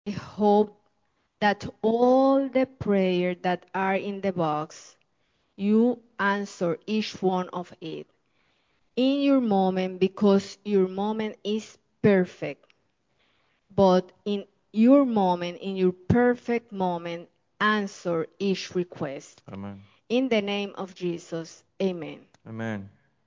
I hope that all the prayers that are in the box, you answer each one of it in your moment because your moment is perfect. But in your moment, in your perfect moment, answer each request. Amen. In the name of Jesus, amen. Amen.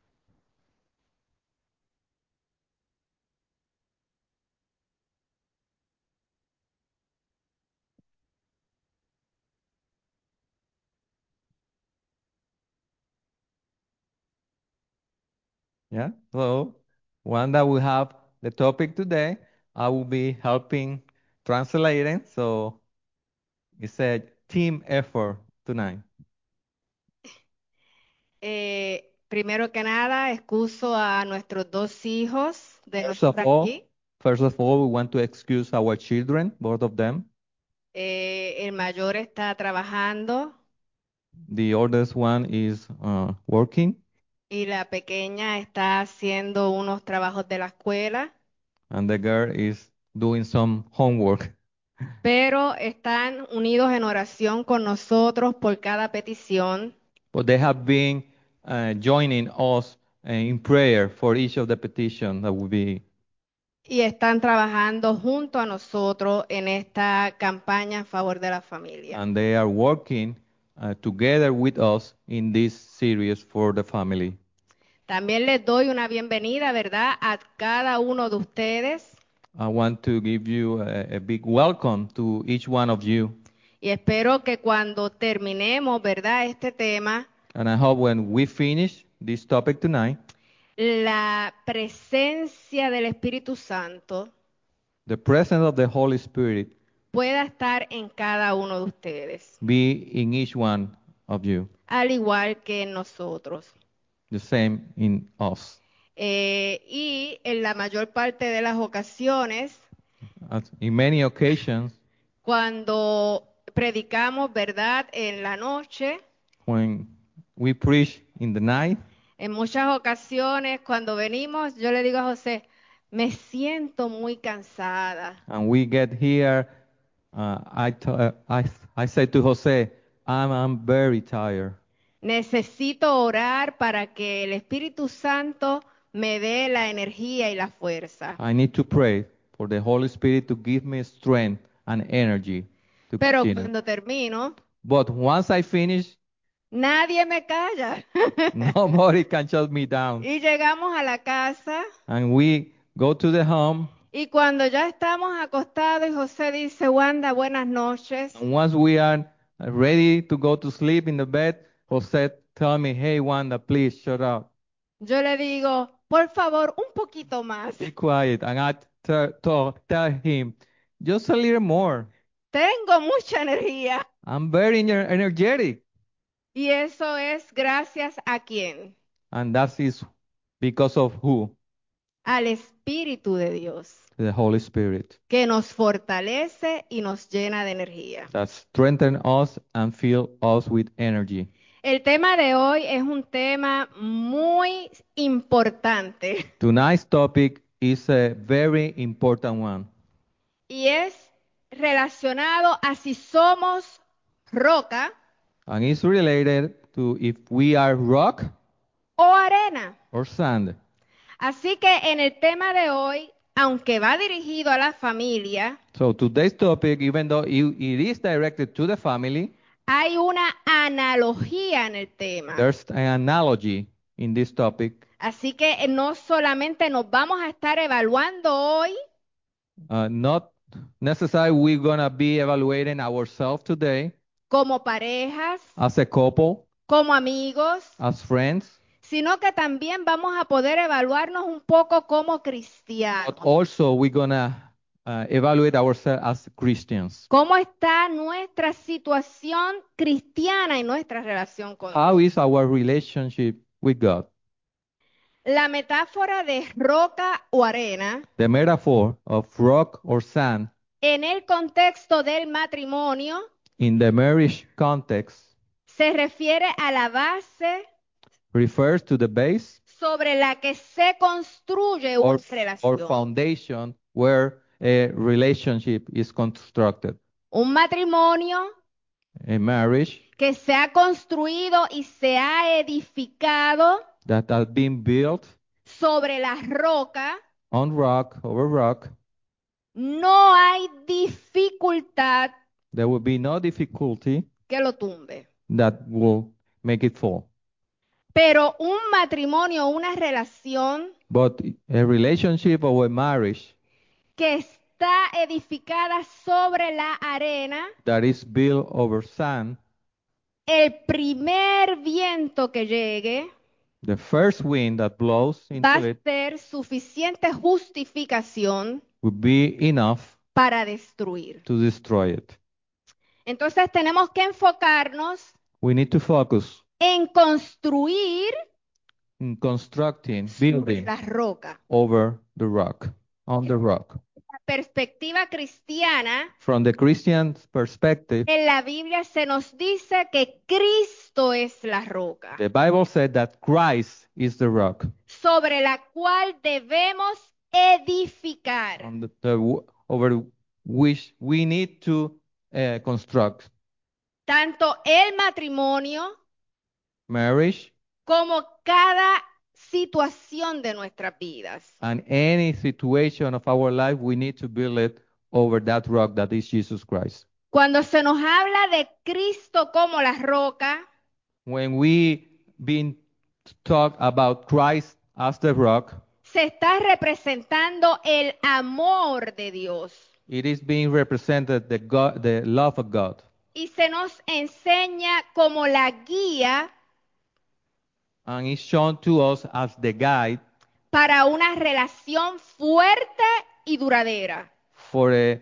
Yeah. So, Wanda will have the topic today. I will be helping translating. So, it's a team effort tonight. Primero que nada, excuso a nuestros dos hijos de no First estar of all, aquí. first of all, we want to excuse our children, both of them. El mayor está trabajando The oldest one is working, y la pequeña está haciendo unos trabajos de la escuela, and the girl is doing some homework. pero están unidos en oración con nosotros por cada petición But they have been joining us in prayer for each of the petitions that will be, y están trabajando junto a nosotros en esta campaña en favor de la familia. and they are working together with us in this series for the family. También les doy una bienvenida, ¿verdad?, a cada uno de ustedes I want to give you a big welcome to each one of you, y espero que cuando terminemos, ¿verdad?, este tema, and I hope when we finish this topic tonight, la presencia del Espíritu Santo the presence of the Holy Spirit pueda estar en cada uno de ustedes, be in each one of you, al igual que en nosotros. the same in us. Y en la mayor parte de las ocasiones, As in many occasions, cuando predicamos, ¿verdad?, en la noche, when we preach in the night, en muchas ocasiones cuando venimos, yo le digo a José, me siento muy cansada. and we get here, I say to Jose, I'm very tired. Necesito orar para que el Espíritu Santo me dé la energía y la fuerza. I need to pray for the Holy Spirit to give me strength and energy to Pero continue. cuando termino, But once I finish, nadie me calla. nobody can shut me down. Y llegamos a la casa And we go to the home, y cuando ya estamos acostados y José dice, Wanda, buenas noches, and once we are ready to go to sleep in the bed, Jose tell me, hey Wanda, please shut up. yo le digo, por favor, un poquito más. Be quiet. And I tell him, just a little more. Tengo mucha energía. I'm very energetic. Y eso es gracias a quién? And that is because of who? Al Espíritu de Dios, The Holy Spirit. que nos fortalece y nos llena de energía. That strengthen us and fill us with energy. El tema de hoy es un tema muy importante Tonight's topic is a very important one. y es relacionado a si somos roca And it's related to if we are rock o arena. or sand. Así que en el tema de hoy, aunque va dirigido a la familia, So today's topic, even though it is directed to the family, hay una analogía en el tema. there's an analogy in this topic. Así que no solamente nos vamos a estar evaluando hoy Not necessarily we're gonna be evaluating ourselves today como parejas, as a couple, como amigos, as friends, sino que también vamos a poder evaluarnos un poco como but cristianos. also we're gonna evaluate ourselves as Christians. ¿Cómo está nuestra situación cristiana y nuestra relación con How Dios? is our relationship with God? La metáfora de roca o arena The metaphor of rock or sand en el contexto del matrimonio in the marriage context se refiere a la base refers to the base sobre la que se construye or, una or relación. foundation where a relationship is constructed. Un matrimonio A marriage que se ha construido y se ha edificado that has been built sobre la roca, on rock, over rock, no hay dificultad there will be no difficulty que lo tumbe. that will make it fall. Pero un matrimonio, una relación But a relationship or a marriage que está edificada sobre la arena, that is built over sand, el primer viento que llegue the first wind that blows va into a it ser suficiente justificación will be enough para destruir. to destroy it. Entonces tenemos que enfocarnos We need to focus en construir in constructing, sobre building la roca. over the rock, on the rock. La perspectiva cristiana, From the Christian perspective, en la Biblia se nos dice que Cristo es la roca the Bible said that Christ is the rock sobre la cual debemos edificar on over which we need to construct tanto el matrimonio marriage como cada situación de nuestras vidas. and any situation of our life. We need to build it over that rock that is Jesus Christ. Cuando se nos habla de Cristo como la roca, When we been talk about Christ as the rock, se está representando el amor de Dios it is being represented the love of God, y se nos enseña como la guía and it's shown to us as the guide para una relación fuerte y duradera. for a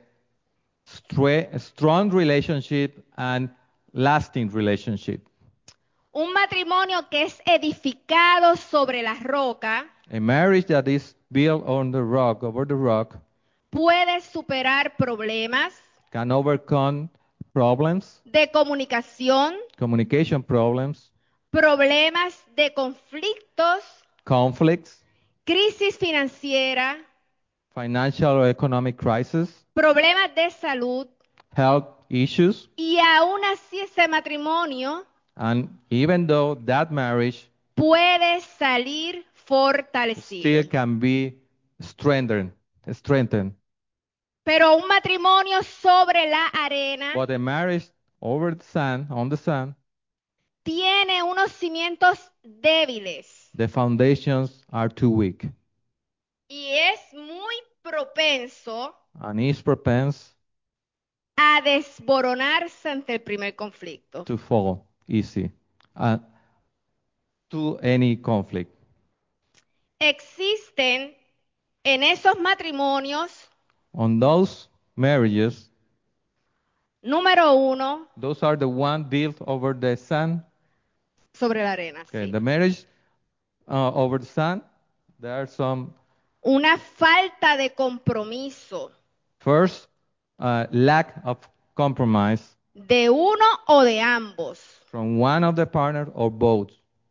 strong relationship and lasting relationship. Un matrimonio que es edificado sobre la roca A marriage that is built on the rock, over the rock, puede superar problemas can overcome problems, de comunicación, communication problems, problemas de conflictos, conflicts, crisis financiera, financial or economic crisis, problemas de salud, health issues, y aún así ese matrimonio and even though that marriage puede salir fortalecido. still can be strengthened. Pero un matrimonio sobre la arena But a marriage over the sand, on the sand, tiene unos cimientos débiles the foundations are too weak y es muy propenso and is propense a desboronarse ante el primer conflicto. to fall easy to any conflict. Existen en esos matrimonios, On those marriages, número uno, those are the one built over the sand. sobre la arena, Okay, sí. the marriage over the sand, there are some Una falta de compromiso first lack of compromise de uno o de ambos. from one of the partners or both.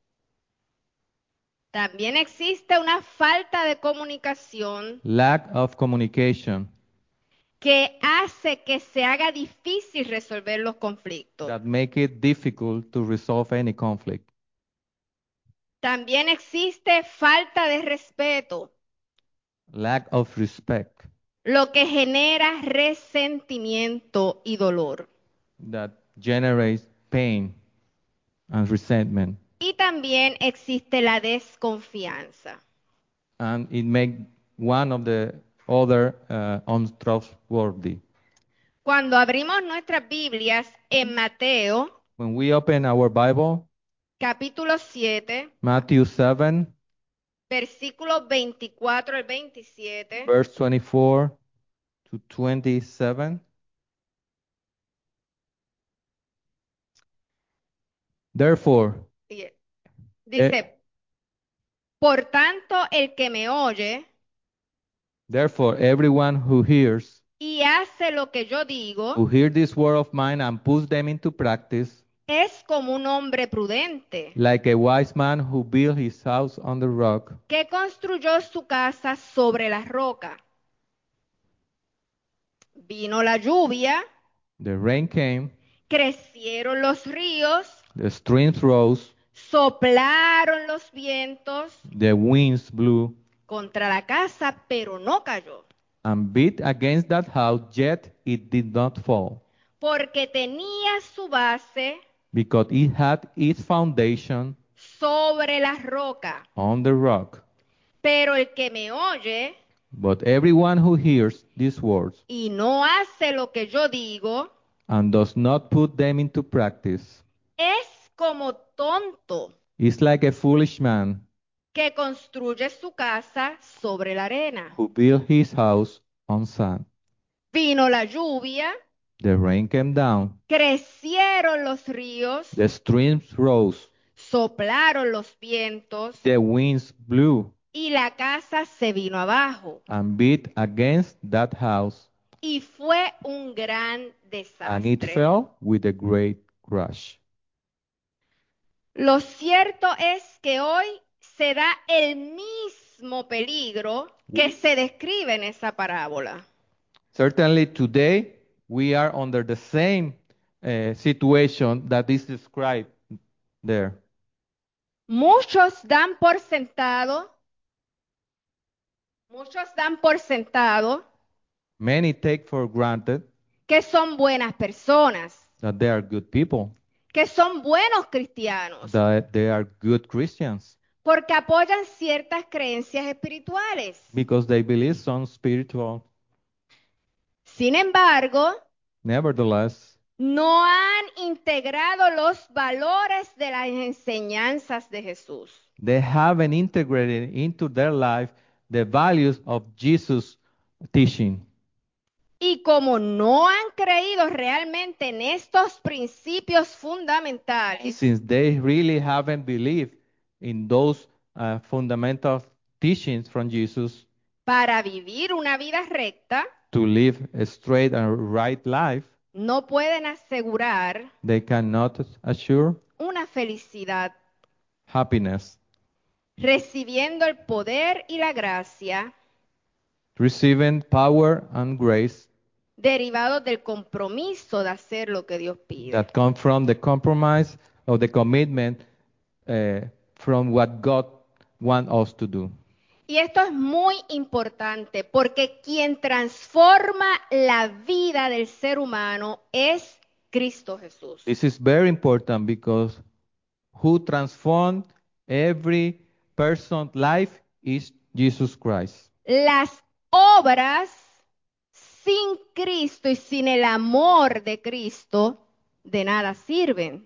También existe una falta de comunicación Lack of communication que hace que se haga difícil resolver los conflictos. that make it difficult to resolve any conflict. También existe falta de respeto, Lack of respect lo que genera resentimiento y dolor. that generates pain and resentment, Y también existe la desconfianza. and it make one of the other untrustworthy. Cuando abrimos nuestras Biblias en Mateo, When we open our Bible, capítulo 7, Matthew 7, versículos 24 al 27, verse 24 to 27. Therefore, dice, por tanto, el que me oye everyone who hears, y hace lo que yo who digo, hear this word of mine and puts them into practice, es como un hombre prudente like a wise man who built his house on the rock, que construyó su casa sobre la roca. Vino la lluvia, the rain came, crecieron los ríos, the streams rose, soplaron los vientos the winds blew, contra la casa, pero no cayó, and beat against that house, yet it did not fall, porque tenía su base because it had its foundation sobre la roca. on the rock. Pero el que me oye But everyone who hears these words y no hace lo que yo digo, and does not put them into practice es como tonto is like a foolish man que construye su casa sobre la arena. who built his house on sand. Vino la lluvia, The rain came down, crecieron los ríos, the streams rose, soplaron los vientos the winds blew y la casa se vino abajo. and beat against that house, Y fue un gran and it desastre. fell with a great crash. Lo cierto es que hoy se da el mismo peligro que se describe en esa parábola. Certainly today we are under the same situation that is described there. Muchos dan por sentado, Many take for granted que son buenas personas, that they are good people, que son buenos cristianos, that they are good Christians, porque apoyan ciertas creencias espirituales. because they believe some spiritual. Sin embargo, Nevertheless, no han integrado los valores de las enseñanzas de Jesús. they haven't integrated into their life the values of Jesus' teaching. Y como no han creído realmente en estos principios fundamentales, Since they really haven't believed in those fundamental teachings from Jesus para vivir una vida recta, to live a straight and right life, no pueden asegurar they cannot assure una felicidad happiness, recibiendo el poder y la gracia receiving power and grace derivados del compromiso de hacer lo que Dios pide. that come from the compromise of the commitment from what God wants us to do. Y esto es muy importante porque quien transforma la vida del ser humano es Cristo Jesús. This is very important because who transformed every person's life is Jesus Christ. Las obras sin Cristo y sin el amor de Cristo de nada sirven.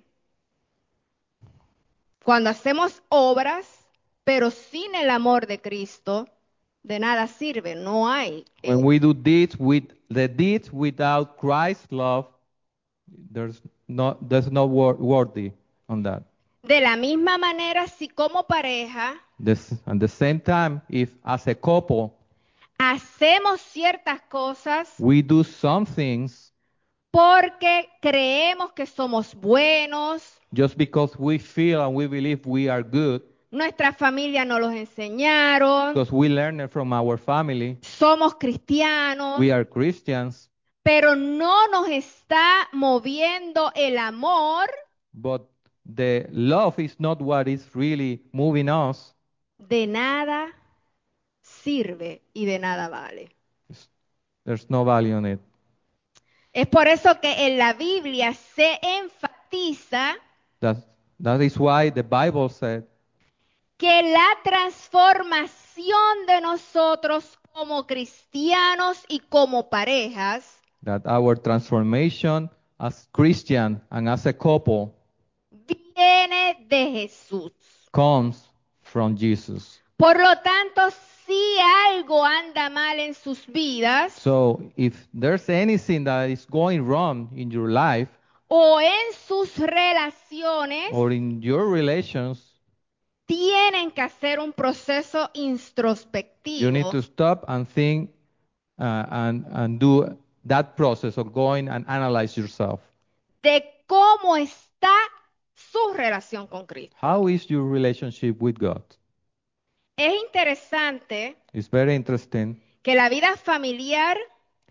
Cuando hacemos obras, pero sin el amor de Cristo, de nada sirve. No hay. When we do deeds with the deeds without Christ's love, there's no worthy on that. De la misma manera, si como pareja At the same time, if as a couple hacemos ciertas cosas we do some things porque creemos que somos buenos, just because we feel and we believe we are good, nuestra familia nos los enseñaron, because we learn it from our family, somos cristianos, we are Christians, pero no nos está moviendo el amor, but the love is not what is really moving us. de nada sirve y de nada vale. There's no value in it. Es por eso que en la Biblia se enfatiza That is why the Bible said que la transformación de nosotros como cristianos y como parejas that our transformation as Christian and as a couple viene de Jesús. comes from Jesus. Por lo tanto, si algo anda mal en sus vidas So if there's anything that is going wrong in your life o en sus relaciones, or in your relations, tienen que hacer un proceso you need introspectivo to stop and think and do that process of going and analyze yourself. de cómo está su relación con Cristo. How is your relationship with God? Es interesante It's very interesting que la vida familiar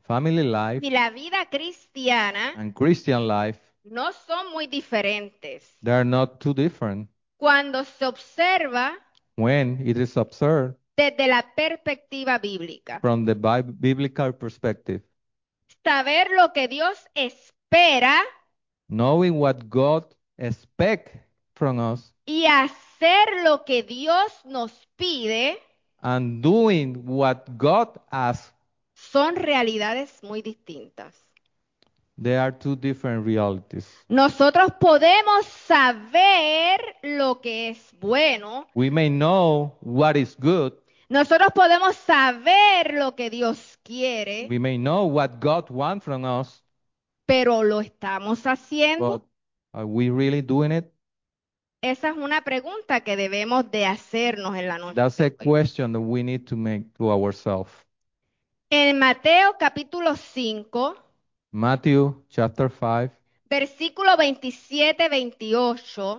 family life y la vida cristiana and Christian life, no son muy diferentes. they are not too different Cuando se observa when it is observed desde la perspectiva bíblica. from the biblical perspective. Saber lo que Dios espera Knowing what God expects from us y hacer lo que Dios nos pide and doing what God asks, son realidades muy distintas. they are two different realities. Nosotros podemos saber lo que es bueno, We may know what is good, nosotros podemos saber lo que Dios quiere, we may know what God wants from us, pero ¿lo estamos haciendo? but are we really doing it? Esa es una pregunta que debemos de hacernos en la noche That's de a hoy. question that we need to make to ourselves. En Mateo capítulo 5, Matthew chapter 5, versículo 27-28,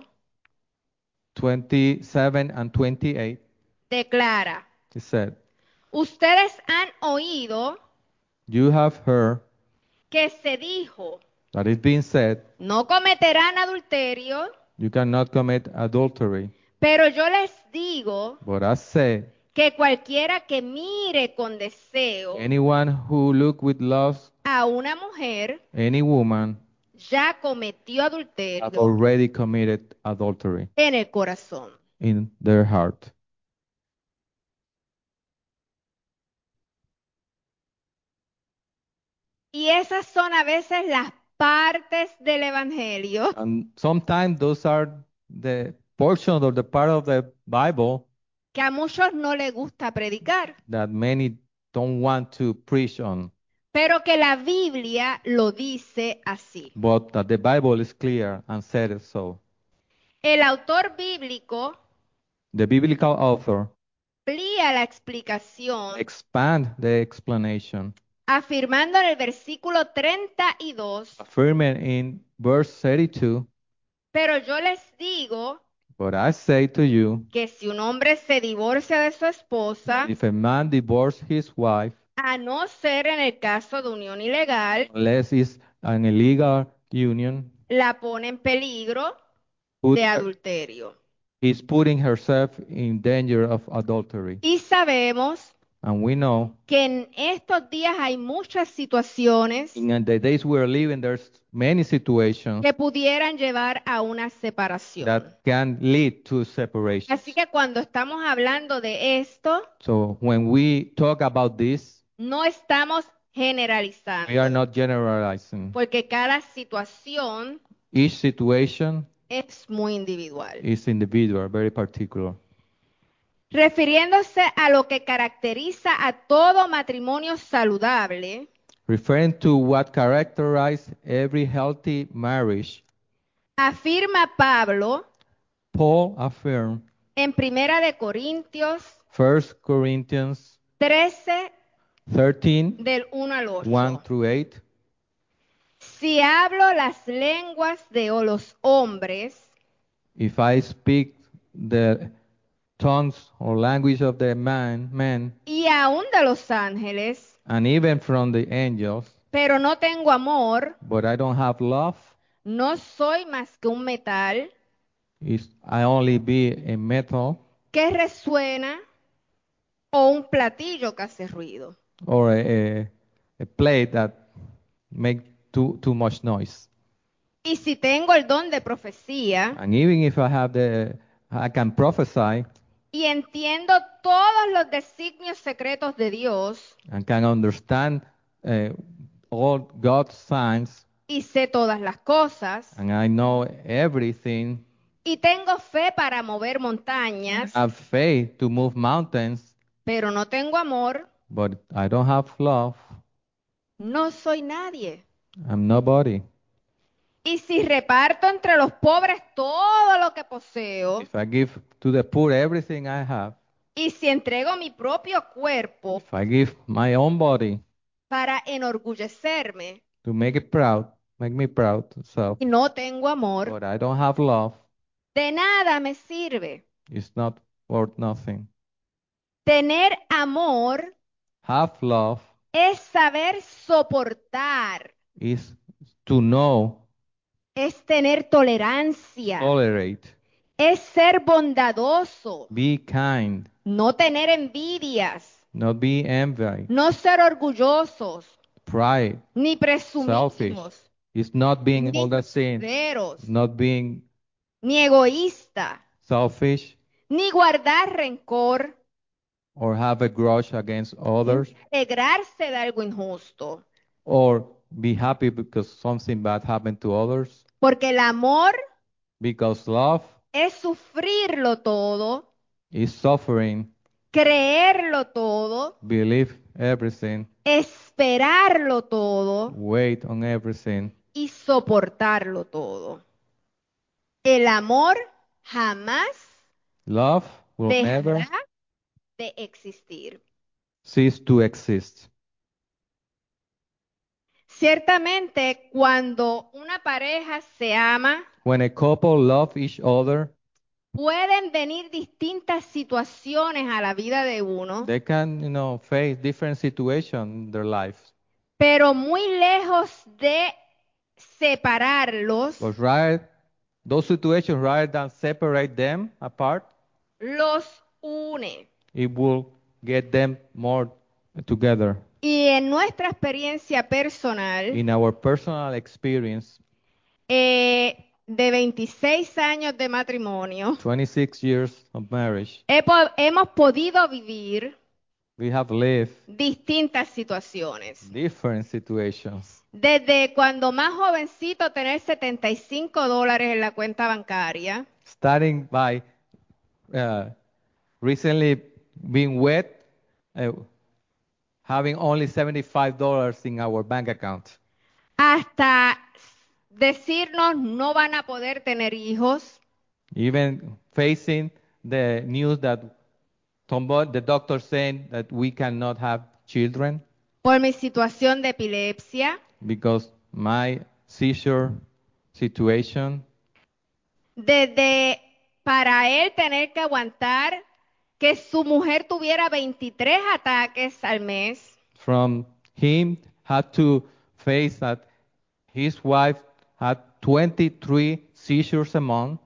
27 and 28, declara, it said, ustedes han oído you have heard que se dijo, that it's been said, no cometerán adulterio, you cannot commit adultery. pero yo les digo But I say, que cualquiera que mire con deseo anyone who look with love a una mujer any woman ya cometió have adulterio already committed adultery en el corazón. in their heart. Y esas son a veces las partes del evangelio And sometimes those are the portions or the part of the Bible que a muchos no les gusta predicar, that many don't want to preach on, pero que la Biblia lo dice así. but that the Bible is clear and said it so. El autor bíblico The biblical author amplía la explicación expand the explanation, afirmando en el versículo 32, affirming in verse 32, pero yo les digo but I say to you, que si un hombre se divorcia de su esposa, if a man divorce his wife, a no ser en el caso de unión ilegal, unless it's an illegal union, la pone en peligro put de her, adulterio. is putting herself in danger of adultery. Y sabemos And we know que en estos días hay muchas situaciones in the days we're living, there's many situations que pudieran llevar a una separación. that can lead to Así separations. que cuando estamos hablando de esto, So when we talk about this, no estamos we are generalizando, not generalizing. porque cada situación Each situation es muy individual. is individual, very particular. Refiriéndose a lo que caracteriza a todo matrimonio saludable, Referring to what characterizes every healthy marriage, afirma Pablo Paul affirmed en Primera de Corintios 1 Corinthians 13 13, del 1 al 1 8. through 8. Si hablo las lenguas de los hombres If I speak the tongues or language of the men, y aún de los ángeles, and even from the angels, pero no tengo amor, but I don't have love, no soy más que un metal is I only be a metal que resuena o un platillo que hace ruido. or a plate that make too much noise. Y si tengo el don de profecía And even if I can prophesy y entiendo todos los designios secretos de Dios and can understand uh, all God's signs, y sé todas las cosas and I know everything, y tengo fe para mover and montañas, have faith to move mountains, pero no tengo amor, but I don't have love, no soy nadie. I'm nobody. Y si reparto entre los pobres todo lo que poseo, If I give to the poor everything I have, y si entrego mi propio cuerpo if I give my own body para enorgullecerme to make me proud, so, y no tengo amor, but I don't have love, de nada me sirve. it's not worth nothing. Tener amor Have love es saber soportar, is to know, es tener tolerancia, tolerate, es ser bondadoso, be kind, no tener envidias, not be envy, no ser orgullosos, pride, ni selfish. presumidos, It's not being ni all that sin, groseros, not being ni egoísta, selfish ni guardar rencor, or have a grudge against ni others alegrarse de algo injusto. or be happy because something bad happened to others. Porque el amor Because love es sufrirlo todo, is suffering, creerlo todo, believe everything, esperarlo todo wait on everything. y soportarlo todo. El amor jamás Love will never dejará de existir. cease to exist. Ciertamente, cuando una pareja se ama, When a couple love each other, pueden venir distintas situaciones a la vida de uno, they can, face different situations in their lives. pero muy lejos de separarlos, But those situations, rather than separate them apart, los une. it will get them more together. Y en nuestra experiencia personal, In our personal experience, de 26 años de matrimonio, 26 years of marriage, hemos podido vivir we have lived distintas situaciones. different situations. Desde cuando más jovencito tener $75 en la cuenta bancaria, Starting by uh, recently being wet, uh, having only $75 in our bank account, hasta decirnos no van a poder tener hijos, even facing the news that the doctor saying that we cannot have children por mi situación de epilepsia, because my seizure situation, desde para él tener que aguantar que su mujer tuviera 23 ataques al mes, from him had to face that his wife had 23 seizures a month,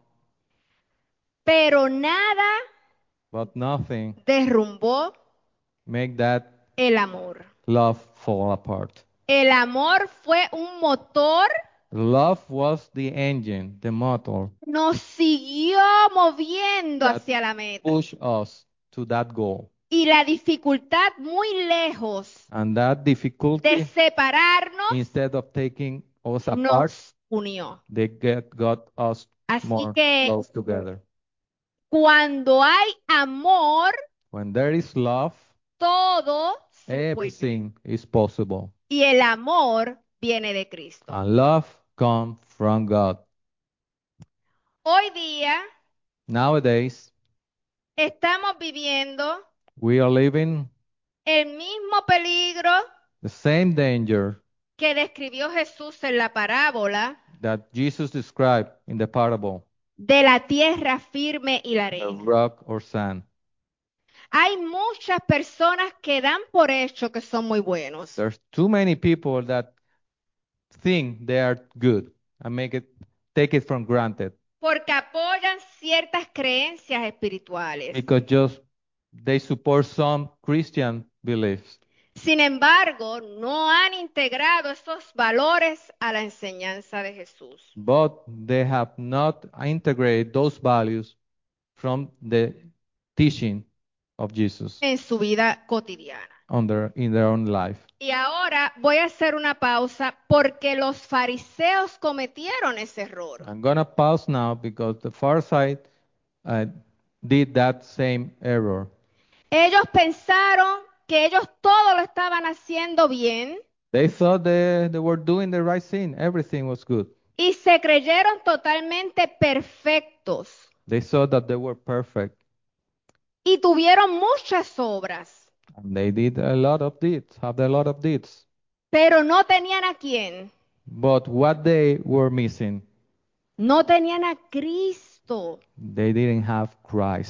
pero nada but nothing derrumbó make that el amor. love fall apart. El amor fue un motor, Love was the engine, the motor nos siguió moviendo that hacia la meta. pushed us to that goal. Y la dificultad muy lejos And that de difficulty, separarnos instead of taking us apart, nos unió. got us Así more que close together. cuando hay amor, When there is love, todo se puede. everything is possible. Y el amor viene de Cristo. And love comes from God. Hoy día Nowadays, estamos viviendo we are living el mismo peligro the same danger que describió Jesús en la parábola that Jesus described in the parable, de la tierra firme y la the arena. rock or sand. Hay muchas personas que dan por hecho que son muy buenos, There's too many people that think they are good and take it for granted porque apoyan ciertas creencias espirituales. because just they support some Christian beliefs, Sin embargo, no han integrado esos valores a la enseñanza de Jesús but they have not integrated those values from the teaching of Jesus en su vida cotidiana. in their own life. Y ahora voy a hacer una pausa porque los fariseos cometieron ese error. I'm gonna pause now because the far side uh, did that same error. Ellos pensaron que ellos todo lo estaban haciendo bien They thought they were doing the right thing. Everything was good. y se creyeron totalmente perfectos They thought that they were perfect. y tuvieron muchas obras, And they did a lot of deeds, have a lot of deeds. pero no tenían a quién. But what they were missing, No tenían a Cristo. they didn't have Christ.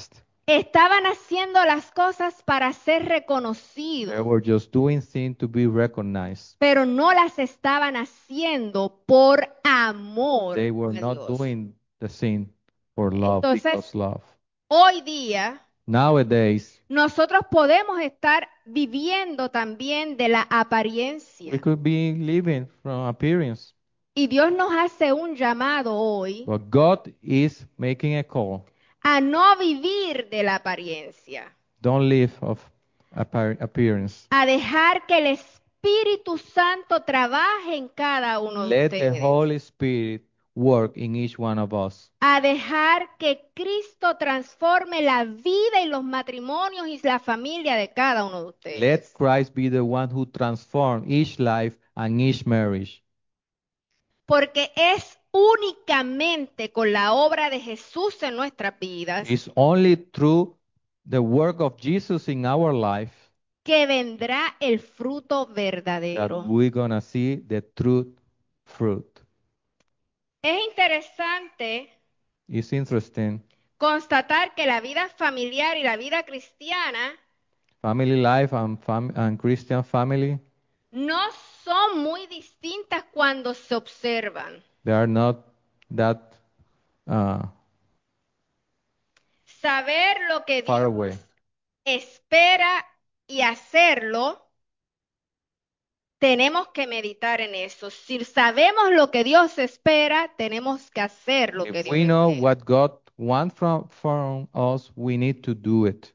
Estaban haciendo las cosas para ser They reconocidos, were just doing things to be recognized. pero no las estaban haciendo por amor They were a not Dios. doing the sin for love because Entonces, love. hoy día, Nowadays, nosotros podemos estar viviendo también de la we apariencia. could be living from appearance, Y Dios nos hace un llamado hoy but God is making a call. a no vivir de la apariencia, Don't live of appearance. a dejar que el Espíritu Santo trabaje en cada uno de Let the ustedes, Holy Spirit work in each one of us. a dejar que Cristo transforme la vida y los matrimonios y la familia de cada uno de Let ustedes. Christ be the one who transforms each life and each marriage. Porque es únicamente con la obra de Jesús en nuestras vidas It's only through the work of Jesus in our life que vendrá el fruto that verdadero. we're gonna see the true fruit. Es interesante It's interesting. constatar que la vida familiar y la vida cristiana Family life and Christian family, no son muy distintas cuando se observan. they are not that uh, Saber lo que far Dios away. espera y hacerlo, tenemos que meditar en eso. Si sabemos lo que Dios espera, tenemos que hacer lo que If Dios we know espera. what God wants from us, we need to do it.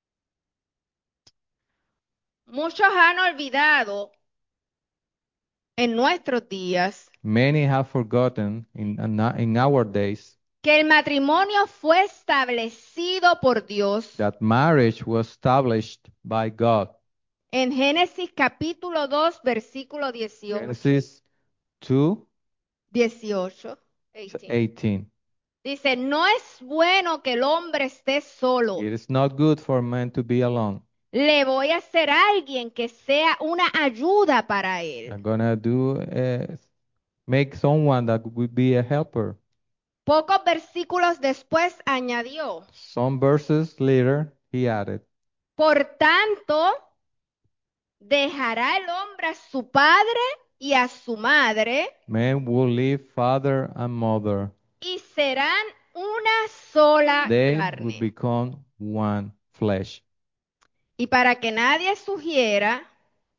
Muchos han olvidado en nuestros días Many have forgotten in our days que el matrimonio fue establecido por Dios that marriage was established by God. en Génesis capítulo 2, versículo 18. Genesis 2, 18. 18. 18. Dice, no es bueno que el hombre esté solo. It is not good for man to be alone. Le voy a hacer a alguien que sea una ayuda para él. I'm gonna make someone that would be a helper. Pocos versículos después añadió, Some verses later, he added, por tanto, dejará el hombre a su padre y a su madre man will leave father and mother. y serán una sola They will carne. become one flesh. Y para que nadie sugiera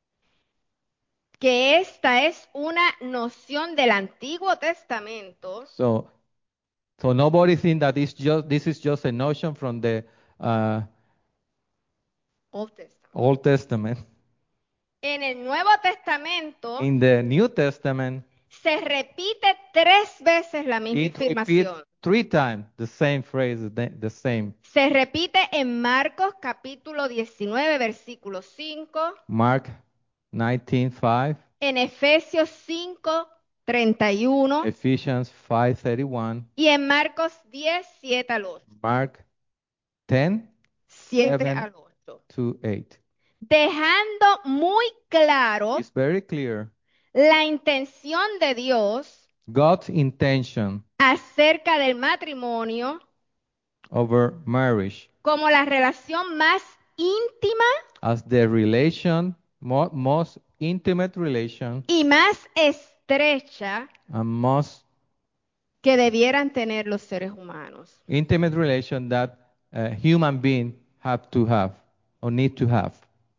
que esta es una noción del Antiguo Testamento, So nobody think that this is just a notion from the uh, Old Testament. Old Testament. En el Nuevo Testamento In the New Testament, se repite 3 veces la misma it repeats afirmación. 3 times the same phrase, the same. Se repite en Marcos capítulo 19, versículo 5, Mark 19:5, en Efesios 5, 31 Ephesians 5:31, y en Marcos 10, 7 al 8. Mark 10, 7 7 al 8. to 8. Dejando muy claro It's very clear. la intención de Dios God's intention acerca del matrimonio over marriage como la relación más íntima as the relation, most intimate relation y más estrecha and most que debieran tener los seres humanos. intimate relation that a human being have to have or need to have.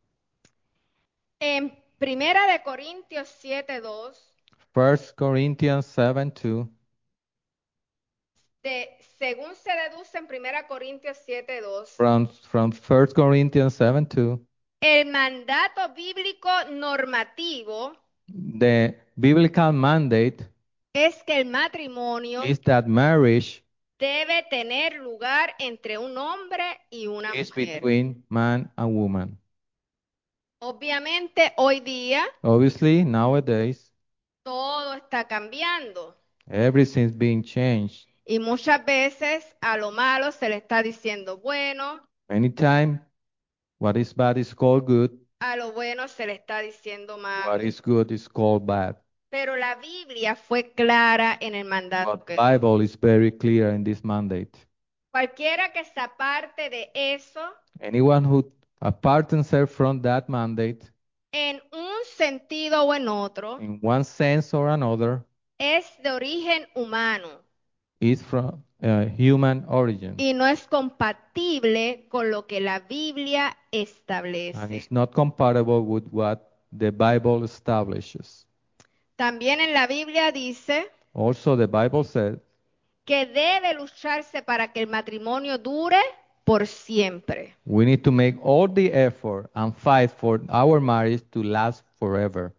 En Primera de Corintios 7:2, 1 Corinthians 7:2. según se deduce en Primera Corintios 7:2, From 1 Corinthians 7:2, el mandato bíblico normativo the biblical mandate es que el matrimonio is that marriage debe tener lugar entre un hombre y una is mujer. between man and woman. Obviamente hoy día Obviously, nowadays, todo está cambiando everything's being changed. y muchas veces a lo malo se le está diciendo bueno, Anytime what is bad is called good, a lo bueno se le está diciendo what malo. is good is called bad. Pero la Biblia fue clara en el mandato But que dio. Bible is very clear in this mandate. Cualquiera que se aparte de eso, anyone who apart themselves from that mandate en un sentido o en otro, in one sense or another es de origen humano is from human origin y no es compatible con lo que la Biblia and establece. is not compatible with what the Bible establishes. También en la Biblia dice Also, the Bible says que debe lucharse para que el matrimonio dure por siempre. we need to make all the effort and fight for our marriage to last forever.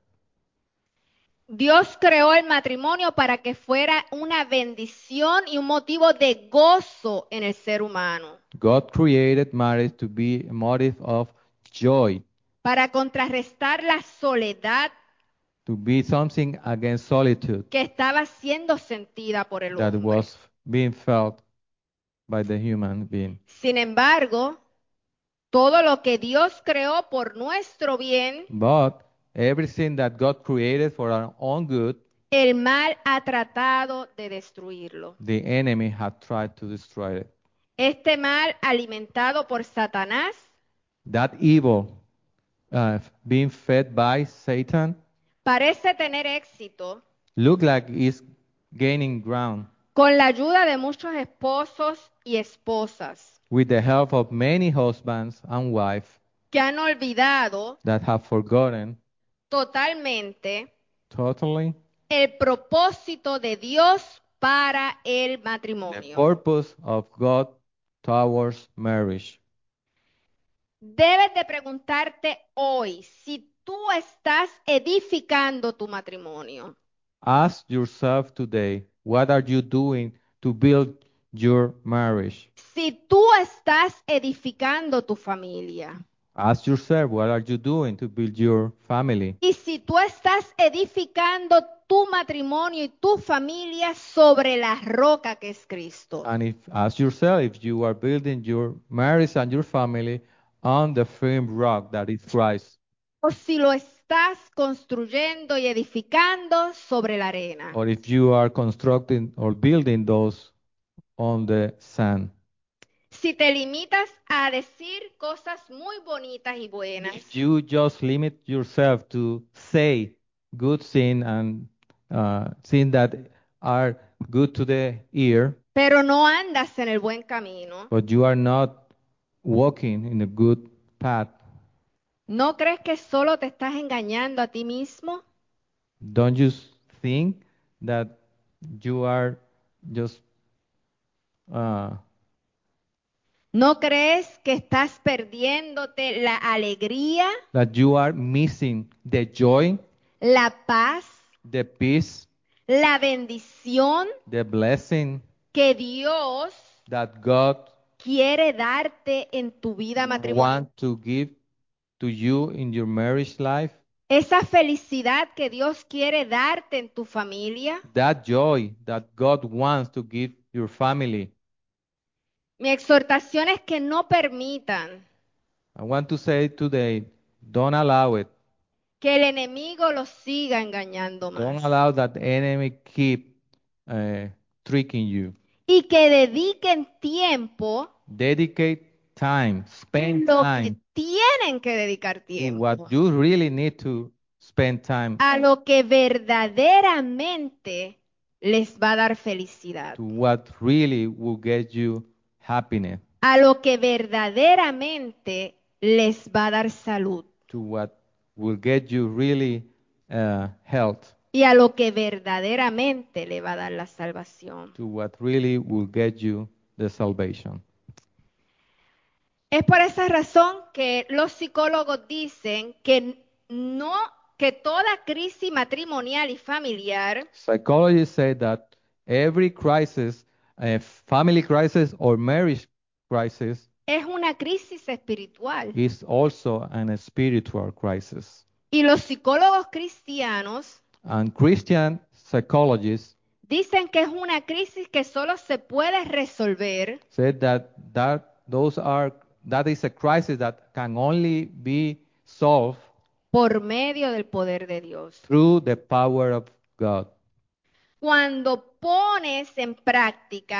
Dios creó el matrimonio para que fuera una bendición y un motivo de gozo en el ser humano, God created marriage to be a motive of joy, para contrarrestar la soledad to be something against solitude que estaba siendo sentida por el that hombre. was being felt by the human being. Sin embargo, todo lo que Dios creó por nuestro bien, But everything that God created for our own good, el mal ha tratado de destruirlo. the enemy had tried to destroy it. Este mal alimentado por Satanás That evil being fed by Satan parece tener éxito look like it's gaining ground con la ayuda de muchos esposos y esposas with the help of many husbands and wives que han olvidado that have forgotten totalmente totally el propósito de Dios para el the matrimonio. purpose of God towards marriage. Debes de preguntarte hoy si tú estás edificando tu matrimonio, Ask yourself today, what are you doing to build your marriage? si tú estás edificando tu familia Ask yourself, what are you doing to build your family? y si tú estás edificando tu matrimonio y tu familia sobre la roca que es Cristo. And if ask yourself if you are building your marriage and your family on the firm rock that is Christ, O si lo estás construyendo y edificando sobre la arena. or if you are constructing or building those on the sand. Si te limitas a decir cosas muy bonitas y buenas, If you just limit yourself to say good thing and things that are good to the ear, pero no andas en el buen camino, but you are not walking in a good path, ¿no crees que solo te estás engañando a ti mismo? don't you think that you are just uh, ¿No crees que estás perdiéndote la alegría, that you are missing the joy, la paz, the peace, la bendición the blessing que Dios that God quiere darte en tu vida matrimonial? want to give to you in your marriage life? Esa felicidad que Dios quiere darte en tu familia. That joy that God wants to give your family. Mi exhortación es que no permitan I want to say today, don't allow it. que el enemigo los siga engañando Don't más. allow that the enemy keep tricking you. Y que dediquen tiempo Dedicate time, spend lo que time tienen que dedicar to what tiempo, you really need to spend time, a lo que verdaderamente les va a dar felicidad, to what really will get you happiness, a lo que verdaderamente les va a dar salud to what will get you really health, y a lo que verdaderamente le va a dar la salvación. to what really will get you the salvation. Es por esa razón que los psicólogos dicen que no, que toda crisis matrimonial y familiar Psychologists say that every crisis, a family crisis or marriage crisis, es una crisis espiritual. is also an spiritual crisis. Y los psicólogos cristianos And Christian psychologists dicen que es una crisis que solo se puede resolver said that is a crisis that can only be solved por medio del poder de Dios. through the power of God. Cuando pones en práctica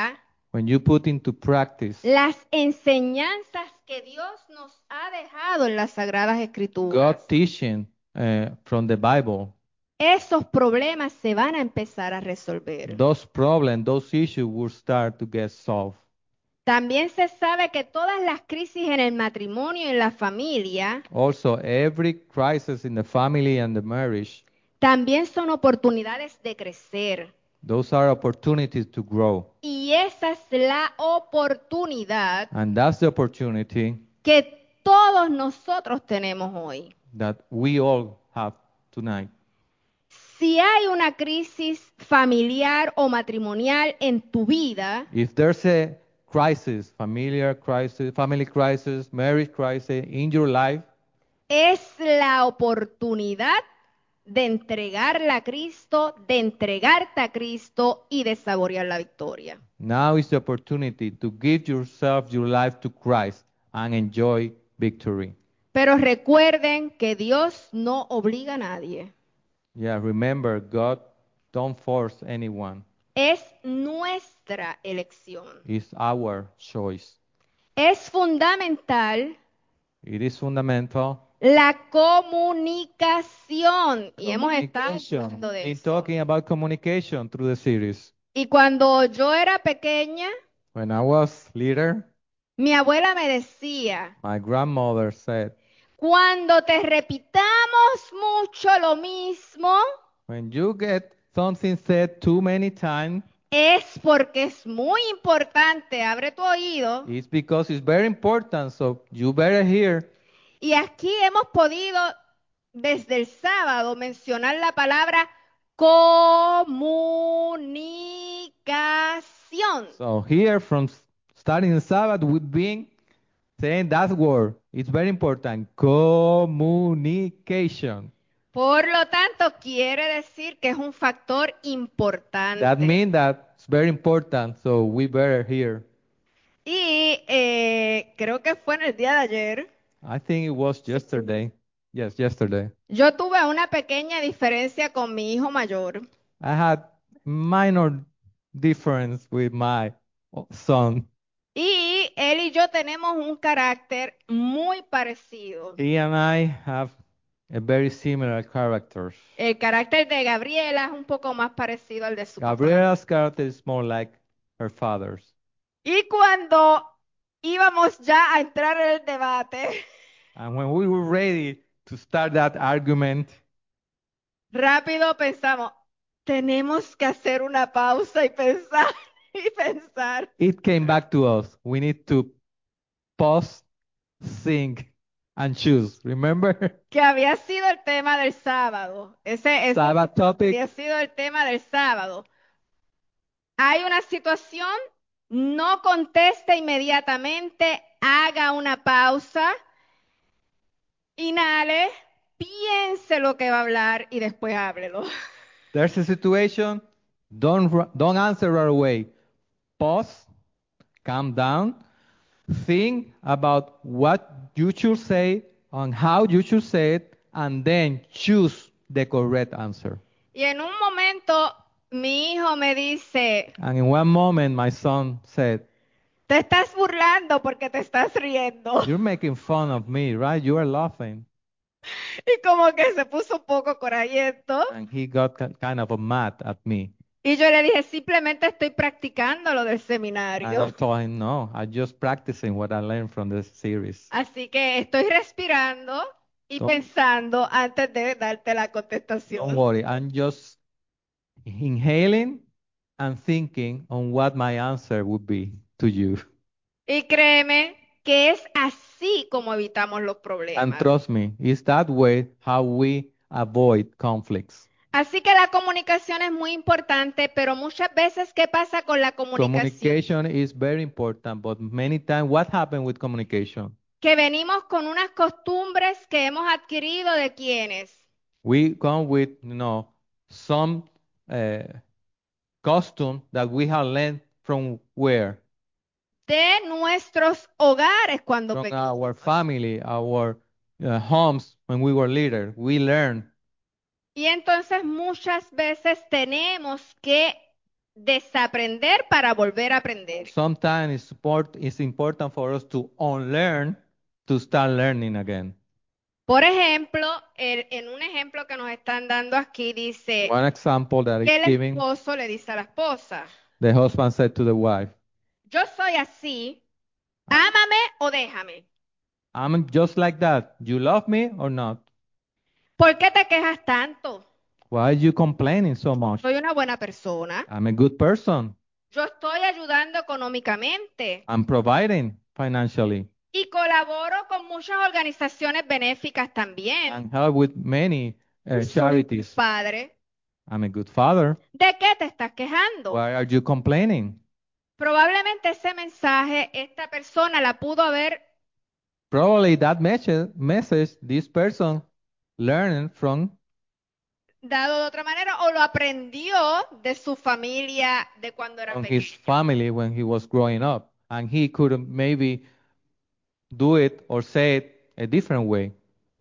when you put into practice las enseñanzas que Dios nos ha dejado en las Sagradas God Escrituras, teaching from the Bible, esos problemas se van a empezar a resolver. those problems, those issues will start to get solved. También se sabe que todas las crisis en el matrimonio y en la familia Also, every crisis in the family and the marriage, también son oportunidades de crecer. those are opportunities to grow. Y esa es la oportunidad And that's the opportunity que todos nosotros tenemos hoy. that we all have tonight. Si hay una crisis familiar o matrimonial en tu vida, If there's a crisis, familiar crisis, family crisis, marriage crisis in your life, es la oportunidad de entregarla a Cristo, de entregarte a Cristo y de saborear la victoria. now is the opportunity to give yourself, your life to Christ and enjoy victory. Pero recuerden que Dios no obliga a nadie. Yeah, remember, God don't force anyone. Es nuestra elección. It's our choice. Es fundamental It is fundamental. la comunicación. Y hemos estado Communication. hablando de In eso. talking about communication through the series. Y cuando yo era pequeña, When I was little, mi abuela me decía, my grandmother said, cuando te repitamos mucho lo mismo, when you get something said too many times, es porque es muy importante. Abre tu oído. it's because it's very important, so you better hear. Y aquí hemos podido, desde el sábado, mencionar la palabra comunicación. So here from starting the Sabbath, we've been saying that word. It's very important. Communication. Por lo tanto, quiere decir que es un factor That importante. means that it's very important, so we better hear. Y creo que fue en el día de ayer. I think it was yesterday. Yes, yesterday. Yo tuve una pequeña diferencia con mi hijo mayor. I had minor difference with my son. Y él y yo tenemos un carácter muy parecido. He and I have a very similar characters. El carácter de Gabriela es un poco más parecido al de su papá. Gabriela's character is more like her father's. Y cuando íbamos ya a entrar en el debate, And when we were ready to start that argument, rápido pensamos, tenemos que hacer una pausa y pensar y pensar. it came back to us. We need to pause, think, and choose. Remember? Que había sido el tema del sábado. Ese Sabbath topic. había sido el tema del sábado. Hay una situación, no conteste inmediatamente, haga una pausa, inhale, piense lo que va a hablar y después háblelo. There's a situation. Don't answer right away. Pause, calm down, think about what you should say and how you should say it, and then choose the correct answer. Y en un momento mi hijo me dice, And in one moment, my son said, te estás burlando porque te estás riendo. "You're making fun of me, right? You are laughing." Y como que se puso un poco corayento. And he got kind of mad at me. Y yo le dije, simplemente estoy practicando lo del And I seminario. told him, no, I'm just practicing what I learned from this series. Así que estoy respirando y Don't- pensando antes de darte la Don't contestación. worry, I'm just inhaling and thinking on what my answer would be to you. Y créeme que es así como evitamos los And problemas. trust me, it's that way how we avoid conflicts. Así que la comunicación es muy importante, pero muchas veces, ¿qué pasa con la comunicación? Communication is very important, but many times what happens with communication? Que venimos con unas costumbres que hemos adquirido de quienes, We come with, some custom that we have learned from where? de nuestros hogares cuando From pequeños. our family, our homes when we were little. We learn. Y entonces muchas veces tenemos que desaprender para volver a aprender. Sometimes it's important for us to unlearn to start learning again. Por ejemplo, en un ejemplo que nos están dando aquí dice One example that que is el giving, esposo le dice a la esposa, the husband said to the wife, yo soy así, ámame o déjame. I'm just like that. You love me or not? ¿Por qué te quejas tanto? Why are you complaining so much? Soy una buena persona. I'm a good person. Yo estoy ayudando económicamente I'm providing financially y colaboro con muchas organizaciones benéficas también. and help with many Soy charities. padre. I'm a good father. ¿De qué te estás quejando? Why are you complaining? Probablemente ese mensaje esta persona la pudo haber Probably that message this person learned from dado de otra manera o lo aprendió de su familia de cuando era his pequeño. family when he was growing up, and he could maybe do it or say it a different way.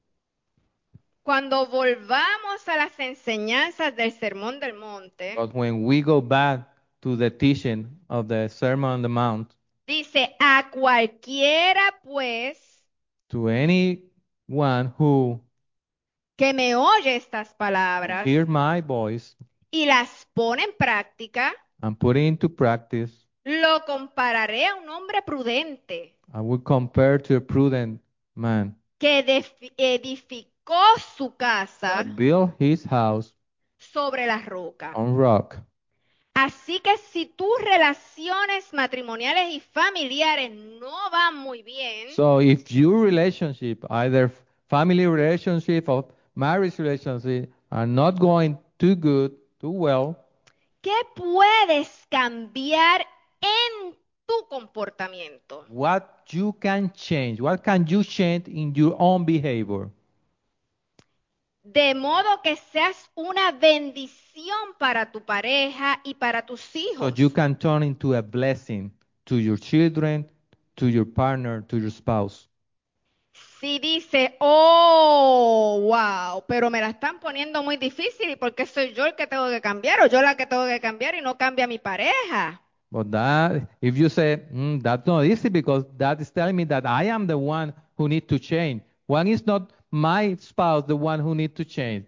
Cuando volvamos a las enseñanzas del Sermón del Monte, But when we go back to the teaching of the Sermon on the Mount, dice, a cualquiera pues to anyone who que me oye estas palabras hear my voice y las pone en práctica, and put it into practice, lo compararé a un hombre prudente I would compare to a prudent man que edificó su casa that built his house sobre la roca. on rock. Así que si tus relaciones matrimoniales y familiares no van muy bien, So if your relationship, either family relationship or marriage relationship, are not going too good, too well, ¿qué puedes cambiar en tu comportamiento? what you can change, what can you change in your own behavior? De modo que seas una bendición para tu pareja y para tus So hijos. you can turn into a blessing to your children, to your partner, to your spouse. Si dice, oh, wow, pero me la están poniendo muy difícil y por qué soy yo el que tengo que cambiar o yo la que tengo que cambiar y no cambia mi pareja. But that, if you say, that's not easy because that is telling me that I am the one who need to change. One is not my spouse, the one who need to change.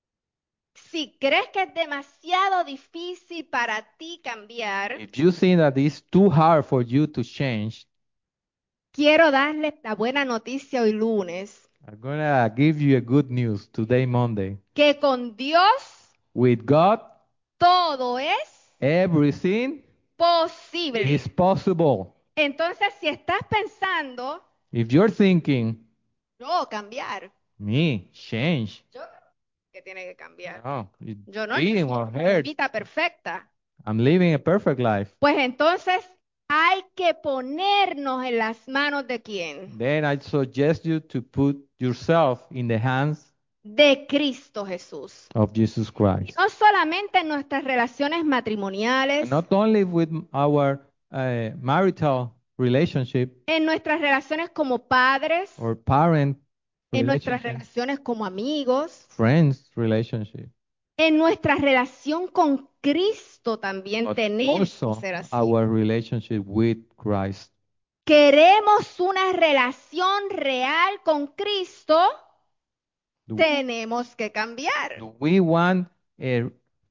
Si crees que es demasiado difícil para ti cambiar, If you think that it's too hard for you to change, quiero darles la buena noticia hoy lunes, I'm gonna give you a good news today, Monday. que con Dios With God, todo es everything posible. is possible. Entonces, si estás pensando, If you're thinking, no, cambiar, me, change, yo creo que tiene que cambiar. no, Yo no being or necesito hurt, vida perfecta. I'm living a perfect life. Pues entonces hay que ponernos en las manos de quién? Then I suggest you to put yourself in the hands De Cristo Jesús. of Jesus Y Christ. no solamente en nuestras relaciones matrimoniales, And not only with our marital relationship en nuestras relaciones como padres, or parent en nuestras relationship, relaciones como amigos, friends relationship, en nuestra relación con Cristo también but tenemos que also ser así. our relationship with Christ. Queremos una relación real con Cristo, Do, tenemos que cambiar. do we want a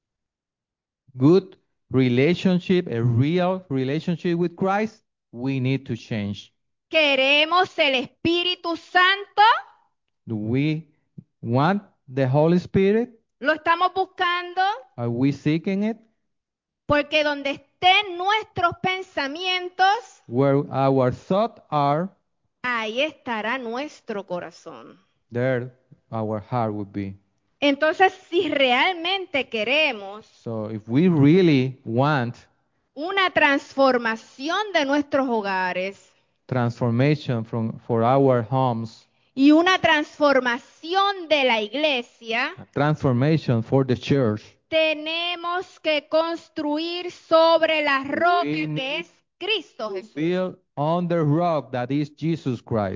good relationship, a real relationship with Christ? We need to change. Queremos el Espíritu Santo, Do we want the Holy Spirit? lo estamos buscando, Are we seeking it? porque donde estén nuestros pensamientos, Where our thoughts are, ahí estará nuestro corazón. there our heart would be. Entonces, si realmente queremos So if we really want una transformación de nuestros hogares transformation for our homes, y una transformación de la iglesia, a transformation for the church, tenemos que construir sobre la roca we que need es Cristo to Jesús. build on the rock that is Jesus Christ.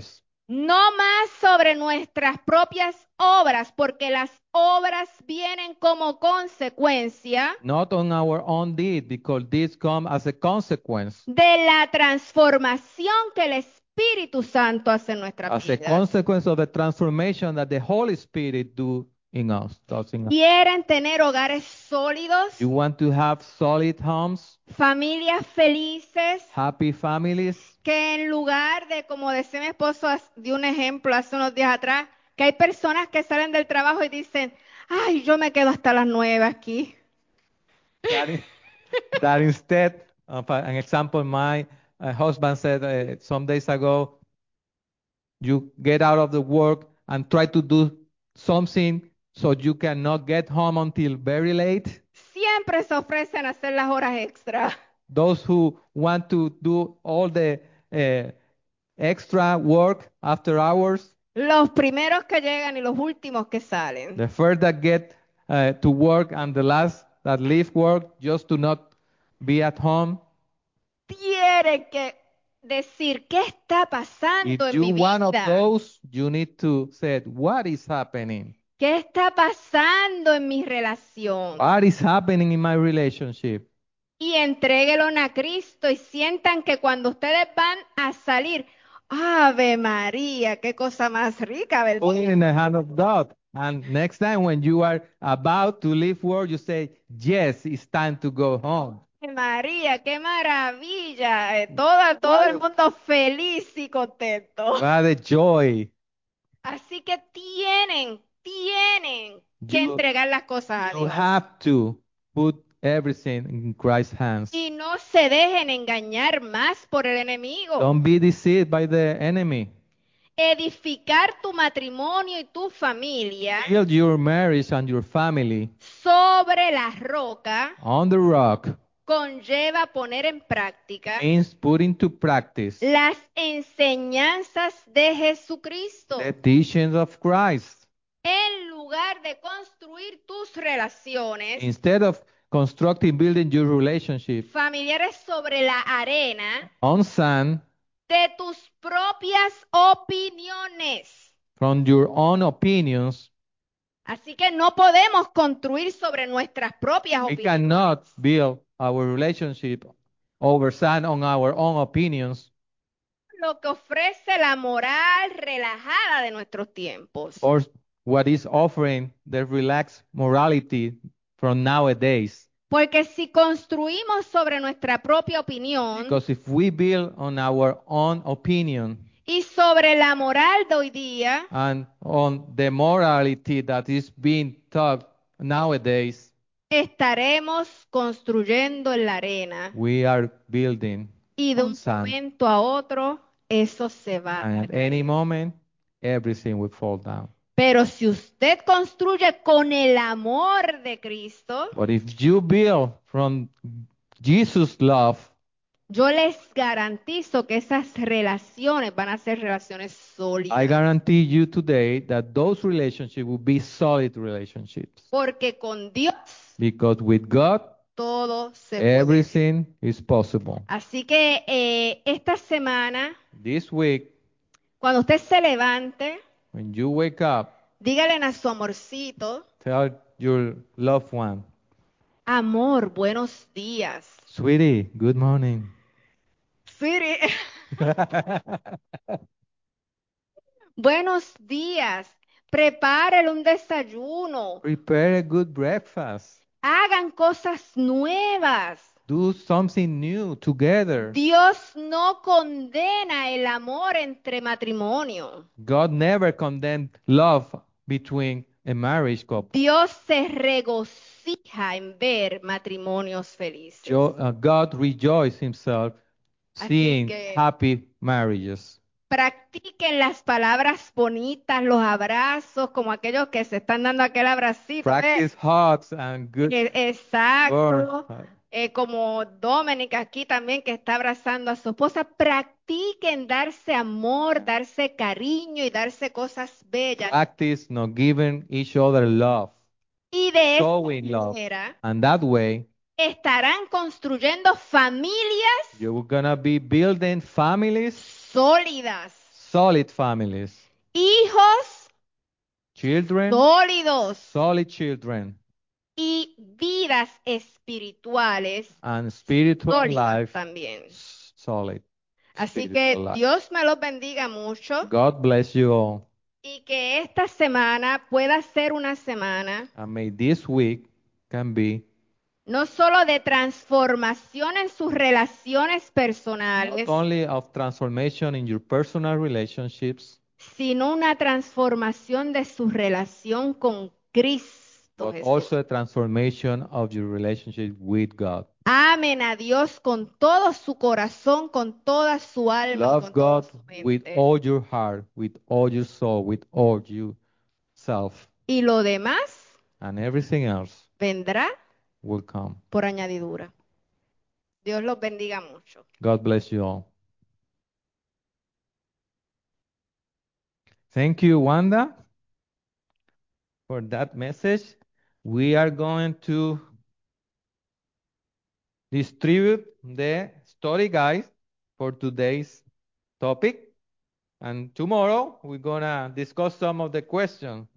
No más sobre nuestras propias obras, porque las obras vienen como consecuencia not on our own deed, because this come as a consequence, de la transformación que el Espíritu Santo hace en nuestra as a vida. consequence of the transformation that the Holy Spirit does in us. Quieren tener hogares sólidos, You want to have solid homes, familias felices, happy families, que en lugar de, como decía mi esposo, de un ejemplo hace unos días atrás, que hay personas que salen del trabajo y dicen, ay, yo me quedo hasta las 9 aquí. that, that instead of an example, my husband said some days ago, you get out of the work and try to do something so you cannot get home until very late. Siempre se ofrecen a hacer las horas extra. Those who want to do all the uh, extra work after hours, Los primeros que llegan y los últimos que salen. the first that get to work and the last that leave work just to not be at home. Tienen que decir, ¿qué está pasando If en you mi one of vida? those, you need to say, what is happening? ¿Qué está pasando en mi relación? What is happening in my relationship? Y entréguelo a Cristo y sientan que cuando ustedes van a salir, Ave María, qué cosa más rica, ¿verdad? Put it in the hand of God. And next time when you are about to leave work, you say, yes, it's time to go home. Ave María, qué maravilla. Todo el mundo feliz y contento. What a joy. Así que tienen que You, entregar las cosas a you Dios. have to put everything in Christ's hands. Y no se dejen engañar más por el enemigo. Don't be deceived by the enemy. Edificar tu matrimonio y tu familia Build your marriage and your family sobre la roca on the rock conlleva poner en práctica means put into practice las enseñanzas de Jesucristo the teachings of Christ. en lugar de construir tus relaciones Instead of constructing, building your relationship familiares sobre la arena on sand de tus propias opiniones. from your own opinions, Así que no podemos construir sobre nuestras propias we opiniones. cannot build our relationship over sand on our own opinions Lo que ofrece la moral relajada de nuestros tiempos. or what is offering the relaxed morality from nowadays. Porque si construimos sobre nuestra propia opinión Because if we build on our own opinion y sobre la moral de hoy día, and on the morality that is being taught nowadays, estaremos construyendo en la arena we are building y de on un sand. momento a otro eso se va a And at any caer. moment, everything will fall down. Pero si usted construye con el amor de Cristo, But if you build from Jesus' love, yo les garantizo que esas relaciones van a ser relaciones I sólidas. guarantee you today that those relationships will be solid relationships. Porque con Dios Because with God, todo se puede. everything is possible. Así que esta semana, This week, cuando usted se levante, when you wake up, dígale a su amorcito, tell your loved one, amor, buenos días. sweetie, good morning. Sweetie, buenos días. Prepárele un desayuno. Prepare a good breakfast. Hagan cosas nuevas. Do something new together. Dios no condena el amor entre matrimonio. God never condemned love between a marriage couple. Dios se regocija en ver matrimonios felices. God rejoiced himself Así seeing que happy marriages. practiquen las palabras bonitas, los abrazos, como aquellos que se están dando aquel abracito. Practice hugs and good Exacto. word. Como Dominic aquí también que está abrazando a su esposa. Practiquen darse amor, darse cariño y darse cosas bellas. Practice not giving each other love, Y de esta showing love. manera And that way, estarán construyendo familias you're gonna be building families, sólidas, solid families, hijos children, sólidos solid children, y vidas espirituales and spiritual sólidas life, también. solid Así spiritual que life. Dios me los bendiga mucho God bless you all, y que esta semana pueda ser una semana and may this week can be no solo de transformación en sus relaciones not personales, only of transformation in your personal relationships, sino una transformación de su relación con Cristo but Jesús. also a transformation of your relationship with God. Amen a Dios con todo su corazón, con toda su alma y Love con toda God su with mente. all your heart, with all your soul, with all yourself, Y lo demás and everything else vendrá will come. por añadidura. Dios los bendiga mucho. God bless you all. Thank you, Wanda, for that message. We are going to distribute the story guide for today's topic. And tomorrow, we're going to discuss some of the questions